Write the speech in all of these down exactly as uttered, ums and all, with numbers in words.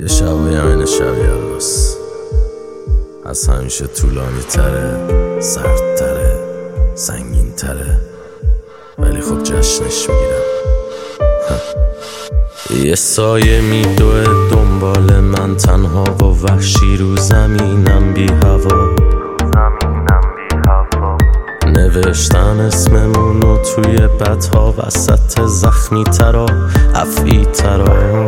یه شبایی هم این شب یلداست، از همیشه طولانی تره، سرد تره، سنگین تره، ولی خب جشنش میگیرم. یه سایه میدوه دنبال من تنها و وحشی رو زمینم بی هوا. نوشتم اسممونو توی بدها وسط زخمی ترا افعی ترا.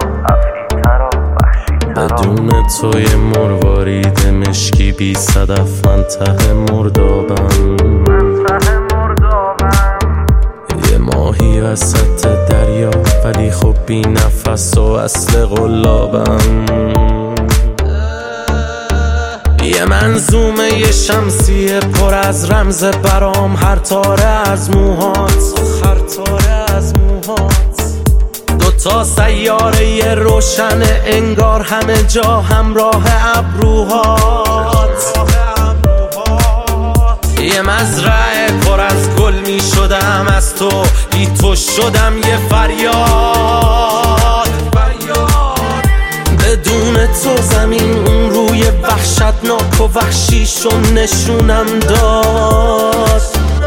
بدون توی مروارید مشکی بی صدف من ته مردابم. یه ماهی وسط دریا ولی خب بی نفس و اصل قلابم. یه منظومه یه شمسیه پر از رمز برام، هر تاره از موهات، هر تاره از موهات. دوتا سیاره یه روشنه انگار همه جا همراه ابروهات. یه مزرعه پر از گل می شدم از تو، بی تو شدم یه فریاد. بدون تو زمین اون روی وحشتناک و وحشیشو نشونم داد.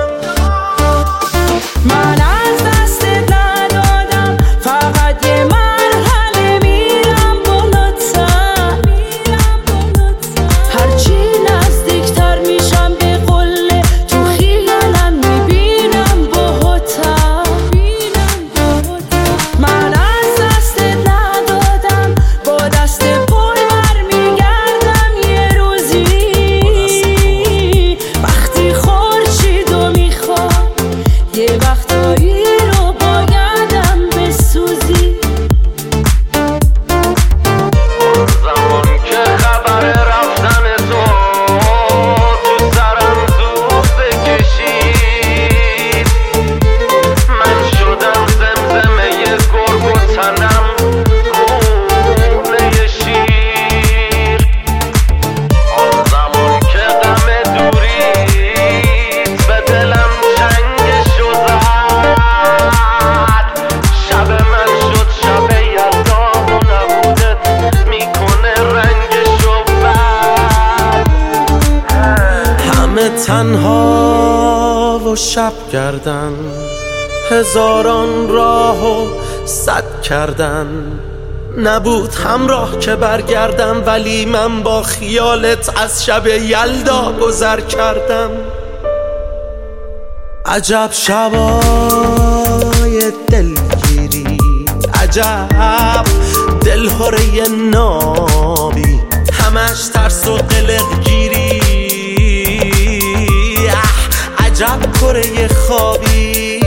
من از دست ندادم، فقط یه مرحله میرم بالاتر. هرچی نزدیکتر میشم به قله تو خیالم میبینم باهاتر. من از دست ندادم، با دست پر برمیگردم یه روزی. وقتی خورشیدو میخواد یه وقتایی رو بایدم بسوزی. زمان که خبر رفتن تو تو سرم زود بکشید، من شدم زمزمه گرگ و تنم گونه شیر. آن زمان که غم دوریت به دلم چنگشو زد، شب من شد شب یلدا و نبودت میکنه رنگشو بد. همه تنها و شب کردن، هزاران راه و صد کردن. نبود همراه که برگردم ولی من با خیالت از شب یلدا گذر کردم. عجب شبای دلگیری، عجب دلهوره نابی، همش ترس و قلقگیری. عجب کره خوابی.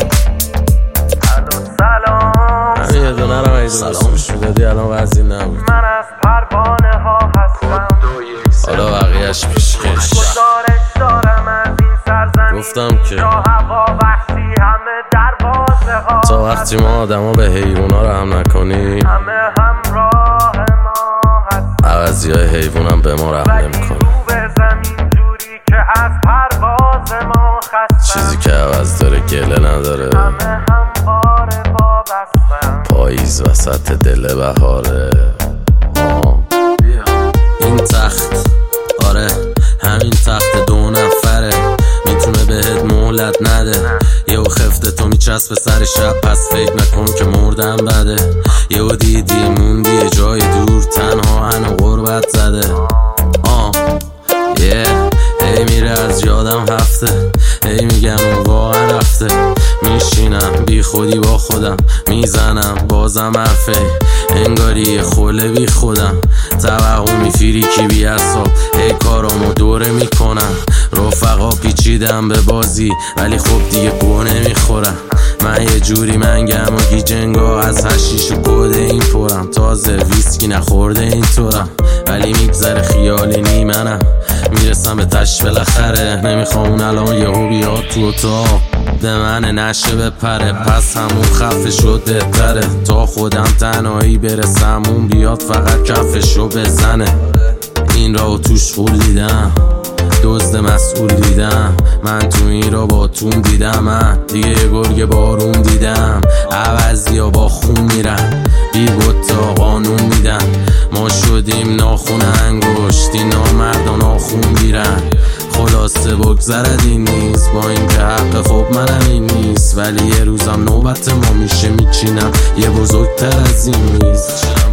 همین یه دونه رو ایزو سلامش میدادی الان وزی نبود. من از پروانه ها هستم، حالا بقیهش پیش خیش. گزارش دارم از این سرزمین، گفتم که جا هوا وحشی همه دروازه ها. تا وقتی ما آدم ها به حیونا رحم نکنی، همه همراه ما هست، عوضی های حیوان هم به ما رحم نمی کنی. رو به زمین جوری که از پرواز ما خستم. چیزی که عوض داره گله نداره، همه همواره وابستم. پاییز وسط دل بهاره. آه. این تخت، آره همین تخت دو نفره، میتونه بهت مهلت نده. یهو خفته تو میچسبه سر شب، پس فکر نکن که مردم بده. یهو دیدی موندی یه جای دور، تنها هنو غربت زده. آه یه هی میره از یادم هفته، هی میگم اون واقعا رفته. میشینم بی خودی با خودم، میزنم بازم حرفه، انگاری یه خوله بی خودم. توقع میفیری کی بی حساب، هی کارامو دوره میکنم. رفقا پیچیدم به بازی ولی خب دیگه گوه نمیخورم. من یه جوری منگم و گیجنگا، از هشیش و کده این پرم. تازه ویسکی نخورده این طورم، ولی میگذره خیالی نیمنم. میرسم به تش بالاخره، نمیخوام اون الان یهو بیاد تو اتاق به من نشه بپره. پس همون خفه شده تره، تا خودم تنهایی برسم اون بیاد فقط کفشو بزنه. این راو توش خول دیدم، دزد مسئول دیدم، من تو این را با تون دیدم، من دیگه یه گرگ بارون دیدم. عوضی ها با خون میرن، بی بطا قانون میدن. ما شدیم ناخون انگشتی، نامردان آخون گیرن. خلاصه بگذرد این نیست، با این که حق خب منم این نیست، ولی یه روزم نوبت ما میشه میچینم یه بزرگتر از این میز.